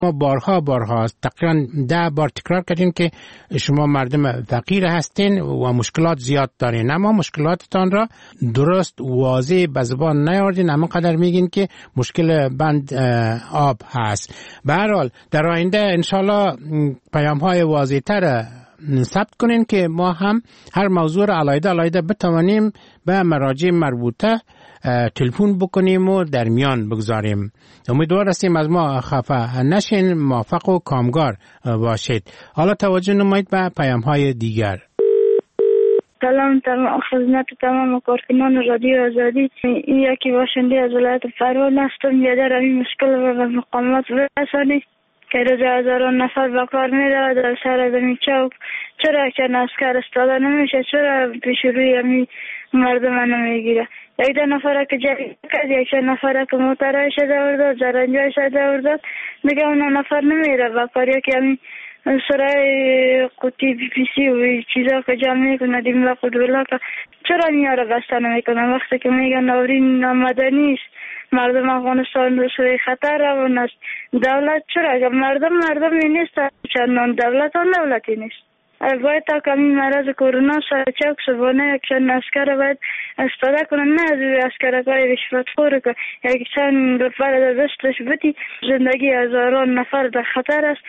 ما بارها تقریبا 10 بار تکرار کردیم که شما مردم فقیر هستین و مشکلات زیاد دارین، اما مشکلاتتان را درست واضح به زبان نیاوردین، اما قدر میگین که مشکل بند آب هست. به هر حال در آینده انشالله پیام های واضح تر ثبت کنین که ما هم هر موضوع را علیحده بتوانیم به مراجع مربوطه تلفن بکنیم و در میان بگذاریم. امیدوار هستیم از ما خفه نشین، موفق و کامگار باشید. حالا توجه نمایید به پیام های دیگر. سلام خدمت تمام کارکنان رادیو آزادی. این یکی باشنده از ولایت فرول هستم. یادر این مشکل و به مقامات برسانید که روز هزاران نفر به کار می‌رود در سر زمین چوک. چرا که اسکر استفاده نمیشه؟ چرا پیش روی همین مردم نمیگیره؟ یک نفر که جایی کرد، یک نفر که موترهای شده ورداد، زرنجای شده ورداد، دیگه اون نفر نمیره با کاریا که همین سرای قوطی بی پی سی و چیزا که جمع میکنه دیم و قدولا که چرا میاره بسته نمیکنه؟ وقتی که میگن نورین آمدنی است، مردم افغانستان رو سوی خطر روان است، دولت چرا؟ اگر مردم نیست، چندان دولتی نیست. باید تا کمی مرض کرونا سرچوک سبانه یک چند اسکر باید استفاده کنن، نه از اسکرکای رشوتخور که یک چند روپیه در دستش بدی زندگی هزاران نفر در خطر است.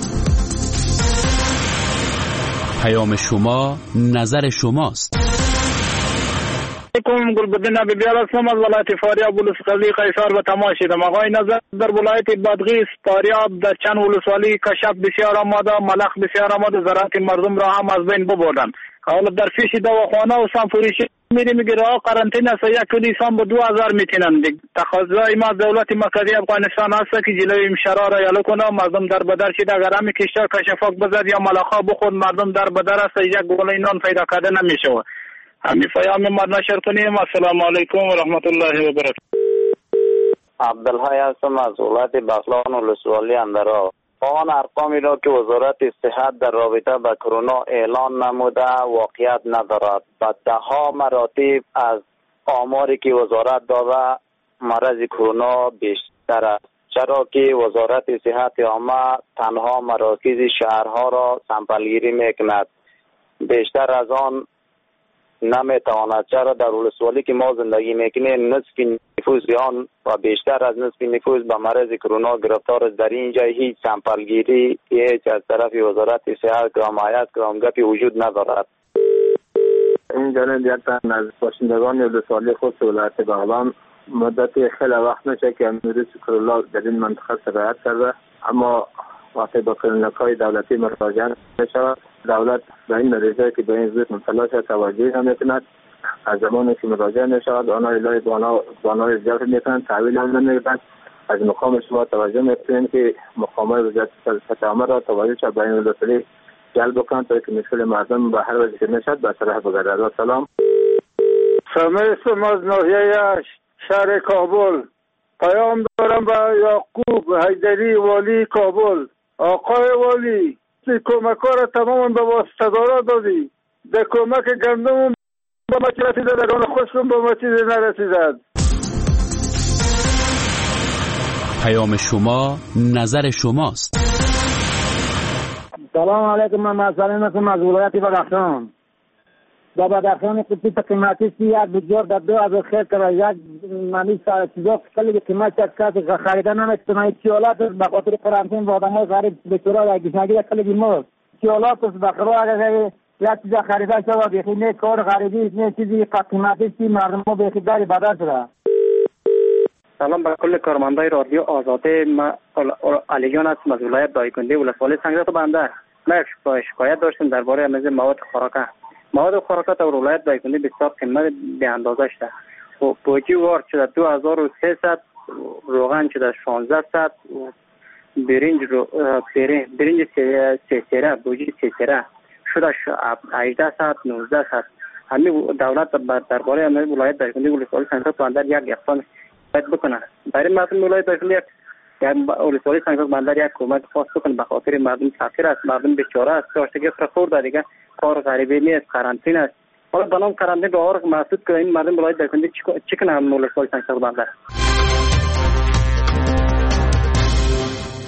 پیام شما نظر شماست. علیکم گلبدین بیال هستم از ولایت فاریاب ولسوالی قیصر و تماشیدم. آقای نظر در ولایت بادغیس فاریاب در چند ولسوالی کشف بسیار آمده، ملخ بسیار آمده، زراعت مردم را هم از بین ببردن. حالا در پیش دواخانه و سانفوریشی میگه راه قرنطینه است، یک انسان به 2000 میتونن. تقاضای ما دولت مرکزی افغانستان است که جلوی مشرا را یالو کنه، مردم در بدر شده، اگر همین کشور کشفاک بزد یا ملخا بخورد مردم در بدر است، یک گوله نان پیدا کرده نمیشه. همین پیام ما نشر کنیم. السلام علیکم و رحمت الله و برکاته. عبدالحی هستم از ولایت بغلان ولسوالی اندرا. آن ارقامی را که وزارت صحت در رابطه با کرونا اعلان نموده واقعیت ندارد. با 10 مراتب از آماری که وزارت داده مرض کرونا بیشتر است، چرا که وزارت صحت عامه تنها مراکز شهرها را سمپلگیری میکند، بیشتر از آن نمیتواند. چرا در ولسوالی که ما زندگی میکنیم نصف نفوس آن و بیشتر از نصف نفوس به مرض کرونا گرفتار است. در اینجا هیچ سمپلگیری هیچ از طرف وزارت صحت گرامایت گرامگپی وجود ندارد. این جانب یک تن از باشندگان ولسوالی خود ولایت بغلان مدتی خیلی وقت میشه که ویروس کرونا در این منطقه سرایت کرده، اما وقتی با کلینیک‌های دولتی مراجعه میشود دولت به این نتیجه که به این ویروس مبتلا شده توجهی نمیکند. از زمانی که مراجعه میشود آنها الهی بانای زیاد میکنند، تحویل هم نمیدهند. از مقام شما توجه میکنید که مقامات وزارت صحت عامه را توجه شد به این ولسوالی جلب کنند تا که مشکل مردم به هر وجه که میشد به صلاح بگردد. سلام. سمیستم از ناحیه شهر کابل. پیام دارم به یعقوب حیدری والی کابل. آقای والی کمک‌ها را تماما به واسطه‌دارا دادی. در کمک گندم به ما چی رسیده، در آن خوشم به ما چیزی نرسیدد. پیام شما نظر شماست. سلام علیکم، من مسئله هستم از ولایت بدخشان. در بدخشان قطعی قیمتی یک بجور در 2000 خیر کرد، یک منی چیزا کلی قیمت چک خریدن نمیتونه. چیالات به خاطر قرنطینه و آدم‌ها غریب به طور گشنگی کلی بیمار. چیالات بخرو اگر یک چیز خریدن شود بخی نه کار غریبی نه چیزی قیمتی سی مردم بخی داری بدل شده. سلام به کل کارمندای رادیو آزاده. ما علیان هستم از ولایت دایکنده ولسوالی سنگرات بنده. ما شکایت داشتیم درباره مواد خوراکه. مواد خوراکه در ولایت دایکنده بسیار قیمت به اندازه شده. بوجی وارد شده 2300، روغن شده 1600، برنج سیسره بوجی سیسره شده 1800 1900. همین دولت درباره ولایت دایکنده ولسوالی سنگرات بنده یک اقدام باید بکنه. برای مردم ولایت دایکنده ولسوالی سنگرات بنده یک کمک خاص بکنه، به خاطر مردم فقیر است، مردم بیچاره است، داشتگی خورده دیگه کار غریبی نیست، قرنطینه است. حالا بنام قرنطینه به آور محدود که این مردم ولایت دایکنده چی کنه ولسوالی سنگرات بنده.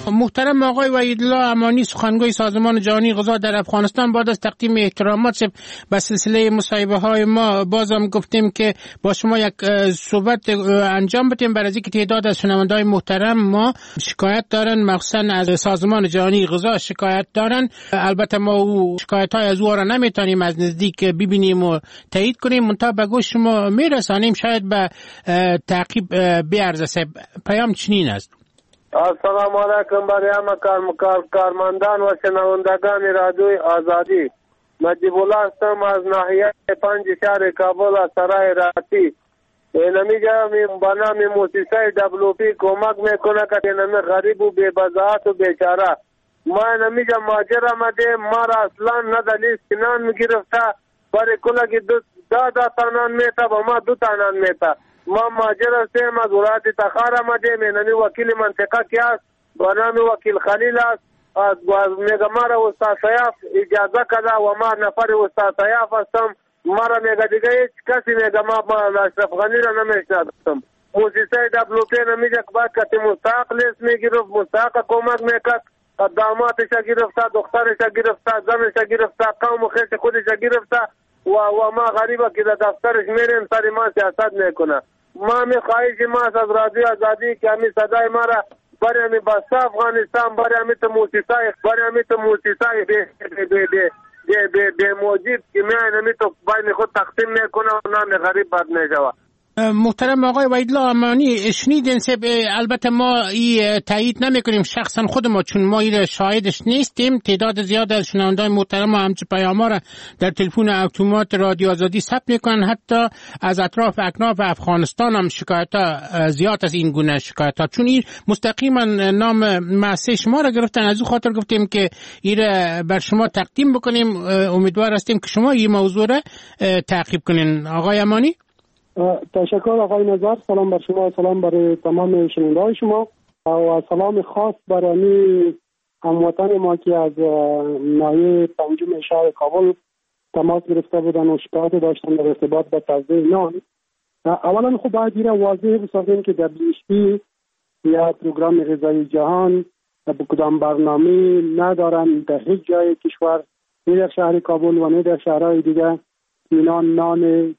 محترم آقای وحیدالله امانی، سخنگوی سازمان جهانی غذا در افغانستان، بعد از تقدیم احترامات به سلسله مصاحبه های ما بازم گفتیم که با شما یک صحبت انجام بدیم برای اینکه تعداد از شنونده‌های محترم ما شکایت دارن، مخصوصا از سازمان جهانی غذا شکایت دارن. البته ما او شکایت‌های از او را نمیتونیم از نزدیک ببینیم و تایید کنیم، منتها به گوش شما میرسانیم، شاید به تعقیب بیارزه. پیام چنین است: السلام علیکم برای همه کارمندان و شنوندگان رادیوی آزادی. نجیب الله هستم از ناحیه 5 شهر کابل از سرای راتی. اینمیجا به نام موسیقی WP کمک میکنه که اینمی غریب و بی‌بضاعت و بیچاره. ما اینمیجا ماجر آمده، ما را اصلا نه دلیل سنان میگرفته، برای کلگی دا تانان میتا و ما 2 تانان میتا. ما ماجر هستیم از ولایت تخار آمدیم. اینمی وکیل منطقه که است به نام وکیل خلیل است. از میگه ما را استاد سیاف اجازه کده و ما نفر استاد سیاف هستم. ما را میگه دیگه هیچ کسی میگه ما اشرف غنی را نمیشناسم. موسیقی WP نمیگه که باید کسی مستحق لیست میگرفت، مستحق کمک میکرد، داماتش گرفته، دخترش گرفته، زنش گرفته، قوم و خیش خودش گرفته و ما غریبه که در دفترش میریم سر ما سیاست میکنه. ما می خواهش ما از رادیو آزادی که همی صدای ما را برای همی بسته افغانستان، برای همی تو موسیقی به موجب که میان همی تو بین خود تقسیم میکنه و نام غریب بد میشوه. محترم آقای وحیدالله امانی، شنیدین البته ما تایید نمیکنیم شخصا خود ما، چون ما شاهدش نیستیم. تعداد زیاد از شنوندگان محترم همچه پیام‌ها را در تلفن اتومات رادیو آزادی ثبت میکنن. حتی از اطراف اکناف افغانستان هم شکایت‌ها زیاد از این گونه شکایت‌ها، چون این مستقیما نام مؤسسه شما را گرفتن. از او خاطر گفتیم که این بر شما تقدیم بکنیم. امیدوار هستیم که شما این موضوع را تعقیب کنین. آقای امانی. تشکر آقای نظر. سلام بر شما، سلام برای تمام شنونده‌های شما و سلام خاص برای هموطن ما که از ناحیه 5 شهر کابل تماس گرفته بودن و شکایت داشتن در ارتباط با توزیع نان. اولا خب باید این واضح بسازیم که WFP یا پروگرام غذایی جهان به کدام برنامه ندارن در هیچ جای کشور، نه در شهر کابل و نه در شهرهای دیگه، نان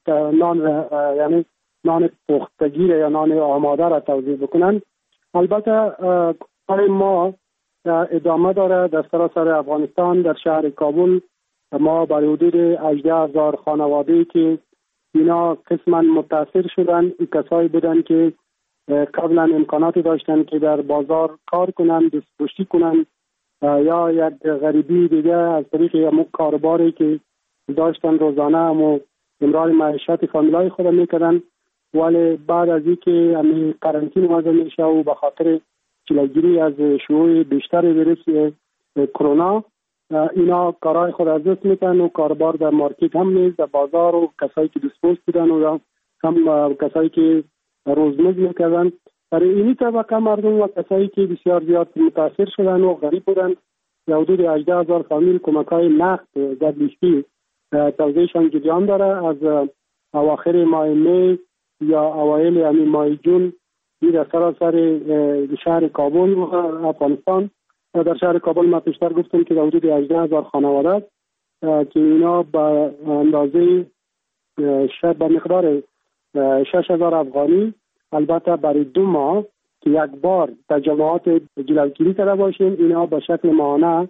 یعنی نان پختگی یا نان آماده را توزیع بکنن. البته کار ما ادامه داره در سراسر افغانستان. در شهر کابل ما برای حدود 18,000 خانواده که اینا قسما متاثر شدن، کسایی بودن که قبلا امکاناتی داشتن که در بازار کار کنن، دستپوشی کنن یا یک غریبی دیگه از طریق یک کارباری که داشتن روزانه و امرار معیشت فامیلای خود میکردن، ولی بعد از اینکه همین قرنطینه وضع میشه و به خاطر جلوگیری از شیوع بیشتر ویروس کرونا اینا کارهای خود از دست میتن و کاربار در مارکت هم نیست، در بازار و کسایی که دستپوش بودن و هم کسایی که روزمز میکردن. برای اینی طبقه مردم و کسایی که بسیار زیاد متاثر شدن و غریب بودن، حدود 18,000 فامیل کمک‌های نقد WFP توزیعشان جریان داره. از اواخر ماه می یا اوایل همین ماه جون در سراسر شهر کابل و افغانستان. در شهر کابل ما پیشتر گفتم که حدود 18,000 خانواده که اینا به اندازه به مقدار 6,000 افغانی، البته برای 2 ماه که یک بار تجمعات جلوگیری کرده باشیم، اینا به شکل ماهانه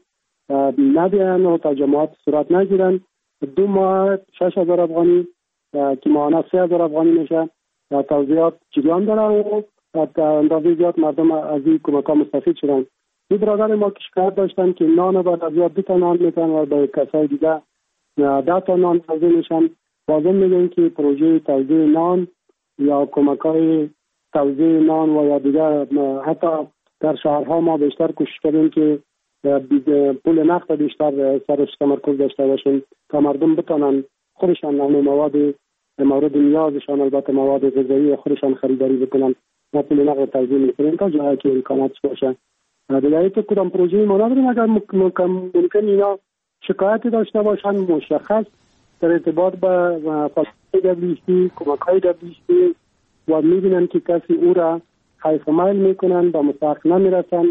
ندیان و تجمعات صورت نگیرن. 2 ماه 6,000 افغانی که ماهانه 3,000 افغانی میشه توزیعات جریان داره و اندازه زیاد مردم از این کمک‌ها مستفید شدن. این برادر ما که شکایت داشتن که نان بعد از زیاد 2 تا نان میتن و به کسای دیگه 10 تا نان توزیع میشن. بازم میگن که پروژه توزیع نان یا کمک‌های توزیع نان و یا دیگه حتی در شهرها ما بیشتر کوشش کردیم که پول نقد بیشتر سرش تمرکز داشته باشیم تا مردم بتونن خودشان مواد مورد نیازشان، البته مواد غذایی خودشان خریداری بکنن. ما پول نقد توزیع میکنیم تا جایی که امکانات باشه. دیگه تو کدام پروژه ما نداریم. اگر ممکن اینا شکایتی داشته باشن مشخص در ارتباط با فعالیت WFP، کمک‌های WFP و میبینن که کسی او را حیف و میل میکنن، با مستحق نمیرسن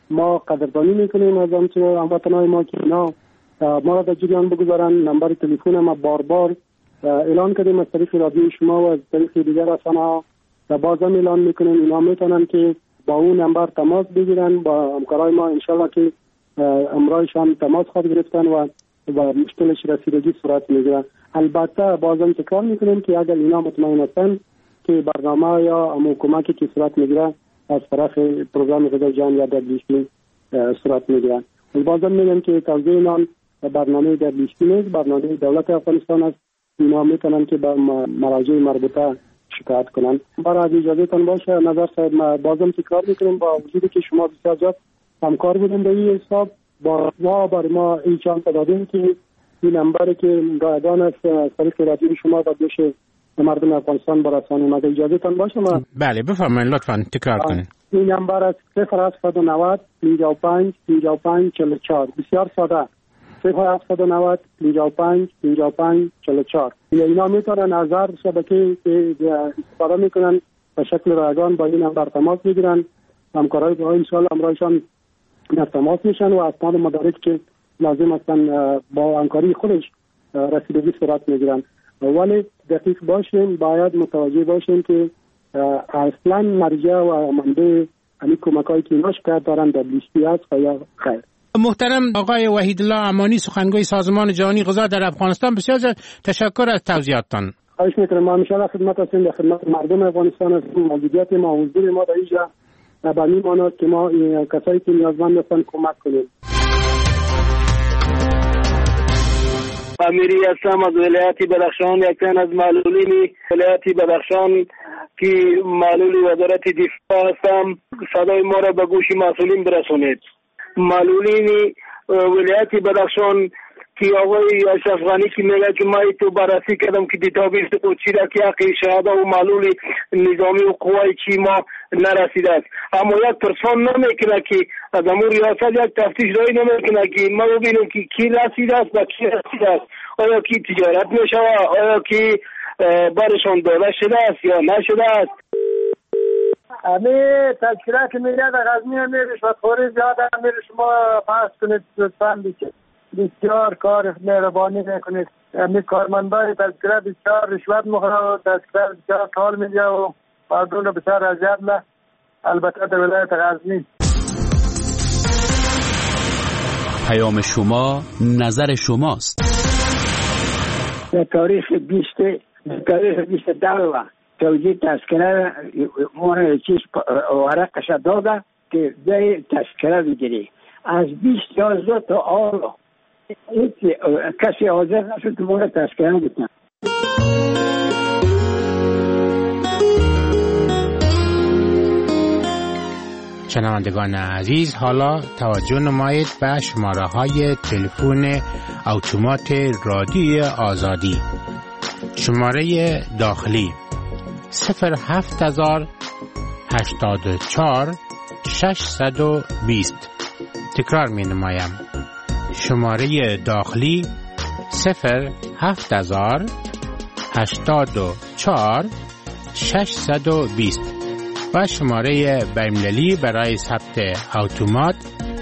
ما قدردانی میکنیم از هموطنان ما که اینا ما را در جریان بگذارن. نمبر تلفن ما بار بار اعلان کردیم از طریق رادیو شما و از طریق دیگر رسانه‌ها و بازم اعلان میکنیم اینا میتونن که با اون نمبر تماس بگیرن با همکارای ما، انشالله که امرایشان تماس خواهد گرفتن و مشکلش رسیدگی صورت میگیره. البته بازم تکرار میکنیم که اگر اینا مطمئن هستن که برنامه یا کمکی که صورت میگیره از طرف پروگرام غذای جهان یا WFP صورت میگیره. بازم میگم که توزیع نان برنامه WFP نیست، برنامه دولت افغانستان است. اینا میتونن که با مراجع مربوطه شکایت کنن. برای اجازه تان باشه نظر صاحب، ما بازم تکرار میکنیم با وجودی که شما بسیار زیاد همکار بودین به این حساب با ما برای ما این چانس دادیم که این نمبری که رایگان است طریق رادیو شما با دوش مردم افغانستان برسانیم. اگه اجازه تان باشه ما بله بفرمایید لطفا تکرار کنید. این نمبر است 0790 55 55 44. بسیار ساده 0790 55 55 44. اینا میتونن از هر شبکه که استفاده میکنن به شکل رایگان با این نمبر تماس بگیرن. همکارای با ان شاء الله امرایشان در تماس میشن و اسناد مدارک که لازم هستن با همکاری خودش رسیدگی صورت میگیرن. ولی دقیق باشیم، باید متوجه باشیم که اصلا مرجع و منبع همین کمکایی که اینا شکایت دارن WFP است و یا خیر. محترم آقای وحیدالله امانی، سخنگوی سازمان جهانی غذا در افغانستان، بسیار تشکر از توضیحاتتان. خواهش می‌کنم. ما ان خدمت هستیم، در خدمت مردم افغانستان هستیم. موجودیت ما، حضور ما در اینجا به این معنی که ما کسایی که نیازمند هستن کمک کنیم. امیری هستم از ولایت بدخشان، یکتن از معلولین ولایت بدخشان که معلول وزارت دفاع هستم. صدای ما را به گوش مسئولین برسونید. معلولین ولایت بدخشان که آقای اشرف غنی که میگه که من تو بررسی کردم که دیتابیس قدسی را که حق شهاده و معلول نظامی و قوای چی ما نرسیده است، اما یک پرسان نمیکنه که از امور ریاست یک تفتیش رای نمیکنه که ما ببینیم که کی رسیده است و کی رسیده است، آیا کی تجارت میشوه، آیا کی برشان داده شده است یا نشده است. همه تذکره که میگه در غزنی همه رشوتخوری زیاده، همه شما بحث کنید لطفاً. بسیار کار مهربانی میکنید. همه کارمندای تذکره بسیار رشوت میخوره و تذکره بسیار کار میگه و مردم رو بسیار اذیت نه، البته در ولایت غزنی. پیام شما نظر شماست. در تاریخ 22 توجیه تذکره مونه چیز ورقش داده که جای تذکره بگیری. از 2011 تا آلا کسی حاضر نشد که مونه تذکره بکنه. شنوندگان عزیز، حالا توجه نمایید به شماره های تلفن اتومات رادیوی آزادی. شماره داخلی 07084 620. تکرار می نمایم. شماره داخلی 07084 620 و شماره بین‌المللی برای ثبت اتومات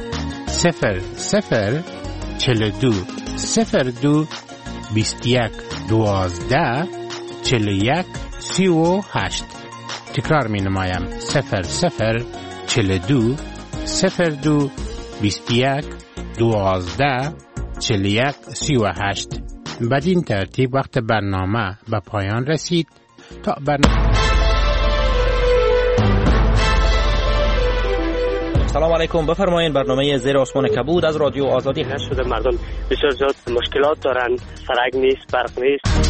0042 02 21 12 41 38. تکرار می نمایم 0042 02 21 12 41 38. بدین ترتیب وقت برنامه به پایان رسید. تا برنامه سلام علیکم، بفرمایید. برنامه زیر آسمان کبود از رادیو آزادی هست. شده مردم بسیار زیاد مشکلات دارن، سرک نیست، برق نیست.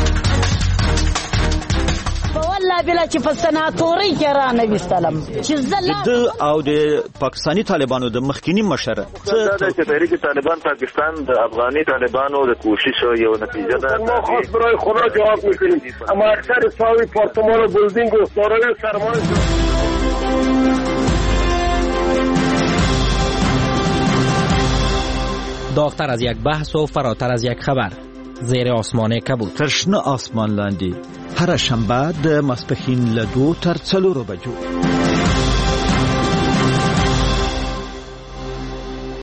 والله بلا چې په سناتوري کې را نه وستلم چې د او د پاکستانی طالبانو د مخکینی مشر دا چې تحریک طالبان پاکستان د افغاني طالبانو د کوشش یو نتیجه ده. ما خاص برای خدا جواب میکنیم، اما اکثر ساوی پارتمان و بلدینگ و سارای سرمایه داغتر از یک بحث و فراتر از یک خبر. زیر آسمان کبود. ترشنه آسمان لاندی هر شنبه د ماسپښین له 2 تر 4 بجو.